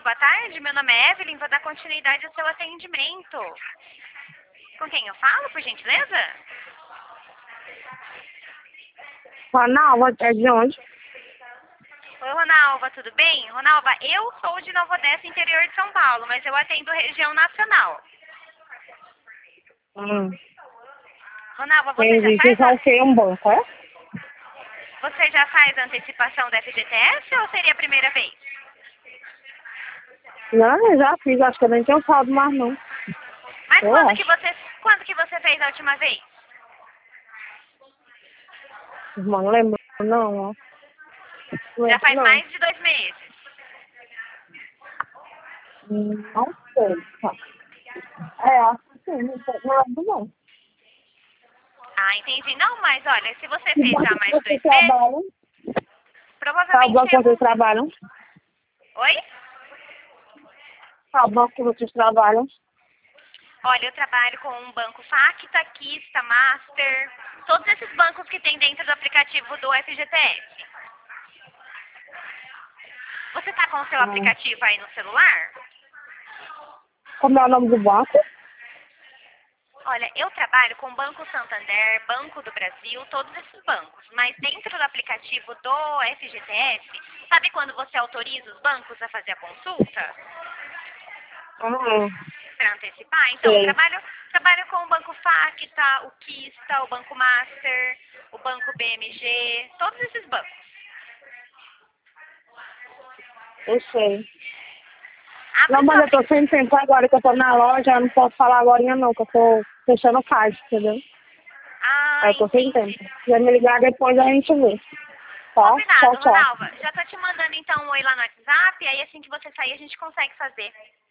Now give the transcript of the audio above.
boa tarde. Meu nome é Evelyn, vou dar continuidade ao seu atendimento. Com quem eu falo, por gentileza? Ronalva, é de onde? Oi, Ronalva, tudo bem? Ronalva, eu sou de Nova Odessa, interior de São Paulo, mas eu atendo região nacional. Ronalva, Entendi. Vocês são o quê? Um banco, é? você já faz antecipação da FGTS ou seria a primeira vez? Não, eu já fiz. Acho que eu nem tenho saldo mais, não. Mas Eu quando acho. que você fez a última vez? Irmão, não lembro, não, ó. Não Já lembro, faz não. mais de 2 meses. Não sei. Tá. Acho que sim. Não lembro, não. Ah, entendi. Não, mas olha, se você Que fez já banco que mais de vocês 2 meses, trabalham? Qual provavelmente banco que vocês trabalham? Oi? Qual banco que vocês trabalham? Olha, eu trabalho com um banco Facta, Kista, Master, todos esses bancos que tem dentro do aplicativo do FGTS. Você tá com o seu aplicativo aí no celular? Como é o nome do banco? Olha, eu trabalho com o Banco Santander, Banco do Brasil, todos esses bancos. Mas dentro do aplicativo do FGTS, sabe quando você autoriza os bancos a fazer a consulta? Para antecipar? Então, eu Sei. trabalho com o Banco Facta, o Kista, o Banco Master, o Banco BMG, todos esses bancos. Eu sei. Abra Não, o seu mas eu tô sem tempo agora que eu tô na loja, eu não posso falar agora não, que eu tô fechando caixa, entendeu? Ah, Aí eu tô sem entendi. tempo. Se quiser me ligar depois a gente vê. Tá? Combinado, Tchau, tchau. Ronalva. Já tô te mandando então um oi lá no WhatsApp, aí assim que você sair a gente consegue fazer.